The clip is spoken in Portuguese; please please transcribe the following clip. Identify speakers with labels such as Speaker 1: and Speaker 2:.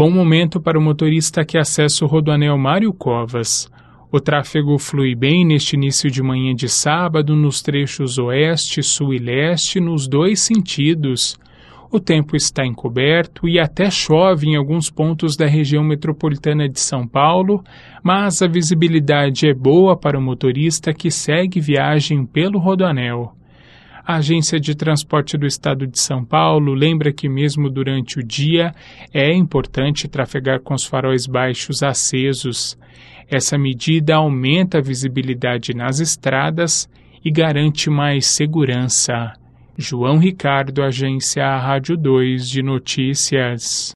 Speaker 1: Bom momento para o motorista que acessa o Rodoanel Mário Covas. O tráfego flui bem neste início de manhã de sábado nos trechos oeste, sul e leste, nos dois sentidos. O tempo está encoberto e até chove em alguns pontos da região metropolitana de São Paulo, mas a visibilidade é boa para o motorista que segue viagem pelo Rodoanel. A Agência de Transporte do Estado de São Paulo lembra que mesmo durante o dia é importante trafegar com os faróis baixos acesos. Essa medida aumenta a visibilidade nas estradas e garante mais segurança. João Ricardo, Agência Rádio 2 de Notícias.